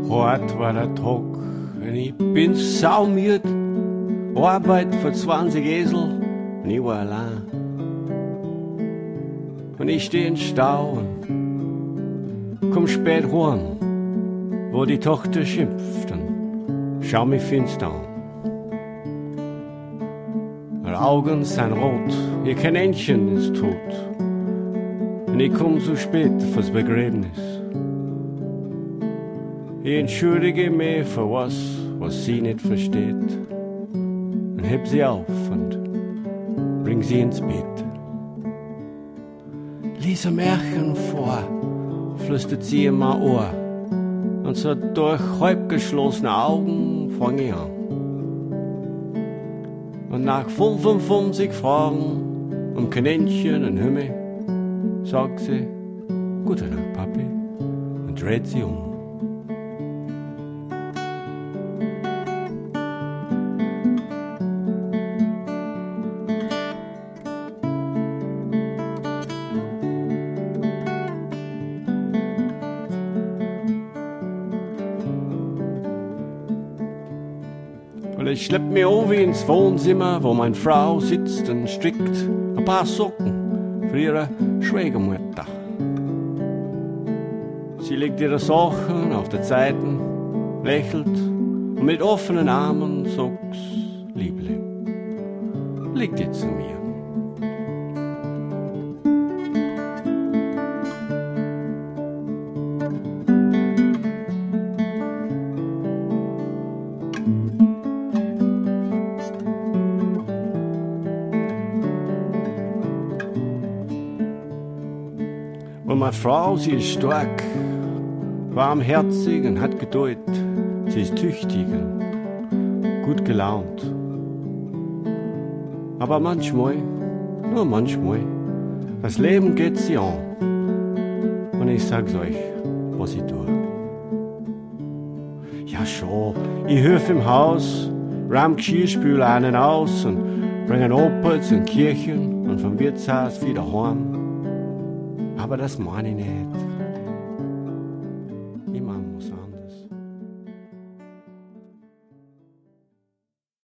Hart war der Tag und ich bin saumüd. Arbeit für 20 Esel und ich war allein. Und ich steh in Stau und komm spät heim, wo die Tochter schimpft und schau mich finster an. Ihre Augen sind rot, ihr Kaninchen ist tot. Und ich komm so spät fürs Begräbnis. Ich entschuldige mich für was sie nicht versteht. Und heb sie auf und bring sie ins Bett. Lies ein Märchen vor, flüstert sie in mein Ohr. Und so durch halb geschlossene Augen fang ich an. Und nach 55 Fragen Kaninchen und Himmel, sagt sie, Gute Nacht, Papi, und dreht sie um. Ich schlepp mich over ins Wohnzimmer, wo meine Frau sitzt und strickt ein paar Socken für ihre Schwiegermutter. Sie legt ihre Sachen auf die Zeiten, lächelt und mit offenen Armen sagt's, Liebling, leg dich zu mir. Und meine Frau, sie ist stark, warmherzig und hat Geduld. Sie ist tüchtig und gut gelaunt. Aber manchmal, nur manchmal, das Leben geht sie an. Und ich sag's euch, was ich tue. Ja schon, ich helfe im Haus, räum Geschirrspüler einen aus und bring einen Opa zum Kirchen und vom Wirtshaus wieder heim. Aber das meine ich nicht.